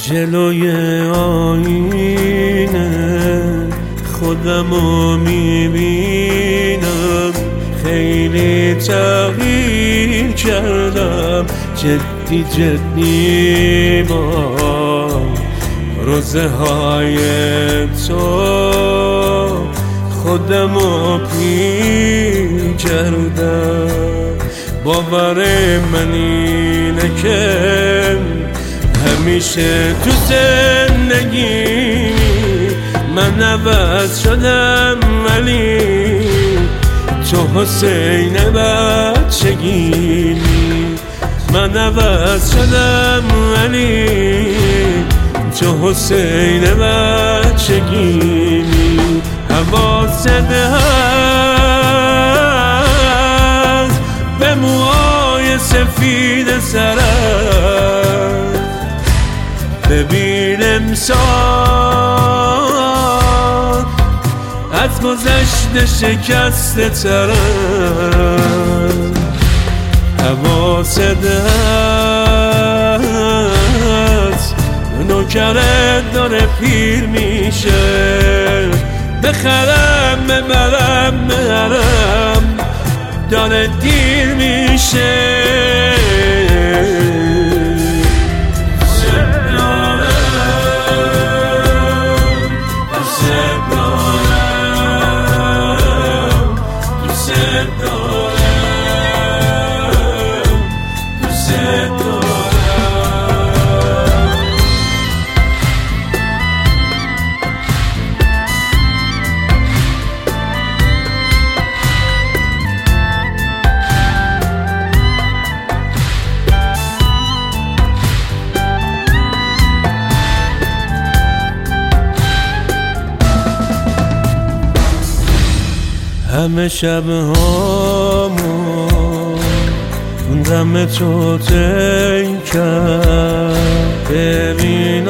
جلوی آینه خودمو میبینم، خیلی تغییر کردم، جدی جدی با روزه های تو خودمو پیر کردم. باور من اینه که همیشه تو زندگی من عوض شدم، ولی تو حسین بچگی. من عوض شدم ولی تو حسین بچگی. حواست هست به موهای سفید سرم، ببین امسال از گذشته شکسته ترم. حواست هست نوکرت داره پیر میشه، بخرم ببرم بهرم داره دیر میشه. همه شبهامو دم تو طی کرد، ببین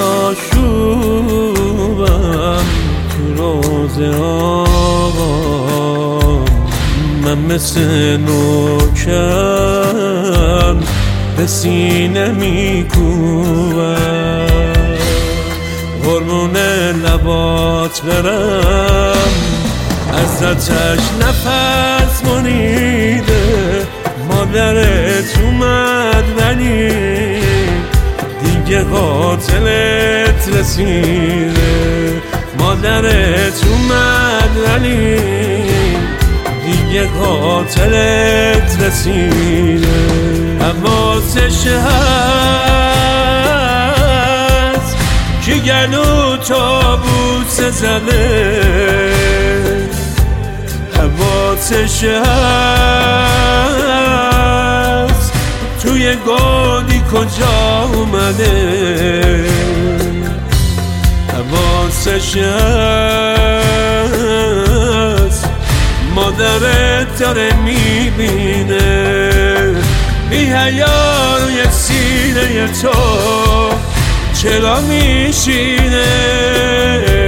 آشوبم تو روزه آقام. من مثل نوکر به سینه میکوبم، هرمون لبات برم ازتش نفس مونیده. مادرت اومد ولی دیگه قاتلت رسیده. مادرت اومد ولی دیگه قاتلت رسیده. حواسش هست که گلو تابوس زده، حواسش هست توی گودی کجا اومده. حواسش هست مادرت داره میبینه، بی حیا روی سینه تو چرا میشینه.